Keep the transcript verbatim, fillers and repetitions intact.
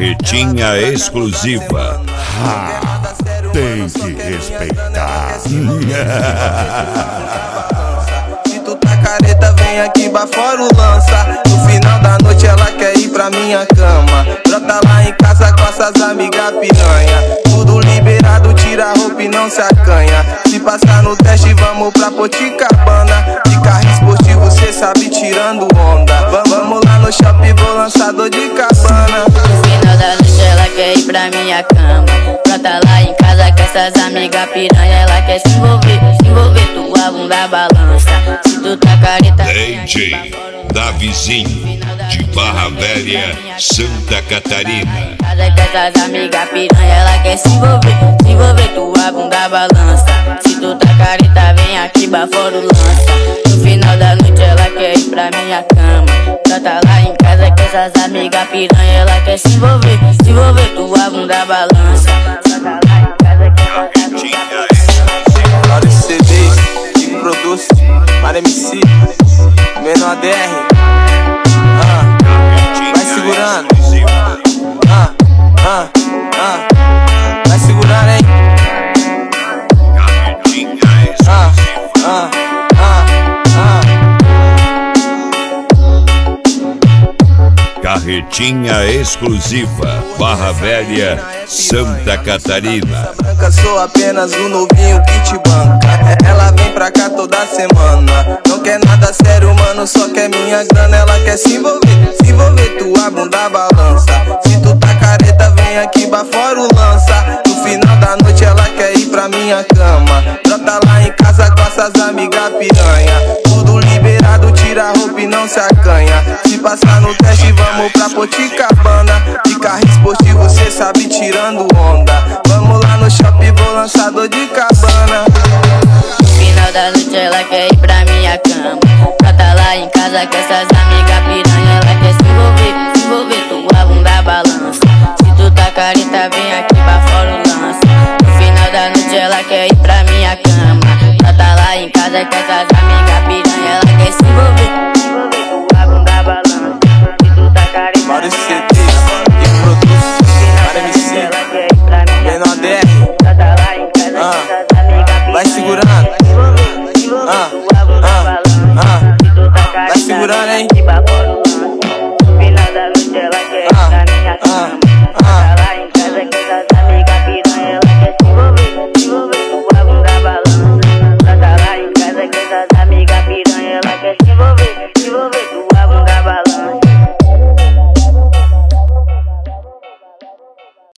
Carretinha exclusiva. Ah, tem que respeitar. Se tu tá careta, vem aqui bafora o lança. No final da noite ela quer ir pra minha cama. Brota lá em casa com essas amigas piranha. Tudo liberado, tira a roupa e não se acanha. Se passar no teste, vamos pra Poticabana. De carro esportivo, cê sabe, tirando onda. Vamos lá no shopping, vou lançar dor de cabana. No final da noite ela quer ir pra minha cama. Brota lá em casa com essas amigas piranha. Ela quer se envolver, se envolver, tua bunda balança. Se tu tá careta, D J Davizinho, de Barra Velha, Santa Catarina. casa com essas amigas piranha. Ela quer se envolver, se envolver, tua bunda balança. Se tu tá careta, vem aqui bafora o lança. No final da noite ela quer ir pra minha cama. Brota lá em casa com essas amigas piranha. Ela quer se envolver, se envolver, tua bunda balança. Brota lá em casa com essas amigas piranha. Olha esse C D que produz para M C Menor D R. Ah, vai segurando. Ah, ah, ah, vai segurando, hein? Ah, ah, ah, ah. Carretinha exclusiva, Barra Velha, Santa Catarina. Branca, sou apenas um novinho que te banca. Ela vem pra cá toda semana. Não quer nada sério, mano, só quer minha grana. Ela quer se envolver, se envolver, tua bunda balança. Se tu tá careta, vem aqui bafora o lança. No final da noite ela quer ir pra minha cama. Brota lá em casa com essas amigas piranha. Tudo liberado, tira a roupa e não se acanha. Se passar no teste, vamos pra Poticabana. De carro esportivo, cê sabe, tirando onda. Vamos lá no shopping, vou lançar dor de cabana. No final da noite ela quer ir pra minha cama. Brota lá em casa com essas amigas piranha. Ela quer se envolver, se envolver, tua bunda balança. Se tu tá careta, vem aqui bafora o lança. No final da noite ela quer ir pra minha cama. Brota lá em casa com essas amigas piranha. Ela quer se envolver, se envolver, tua bunda balança. Se tu tá careta, Bora esse C D que produz para M C Menor D R. brota lá em casa com Ah, essas amigas piranha. vai segurando. Ah.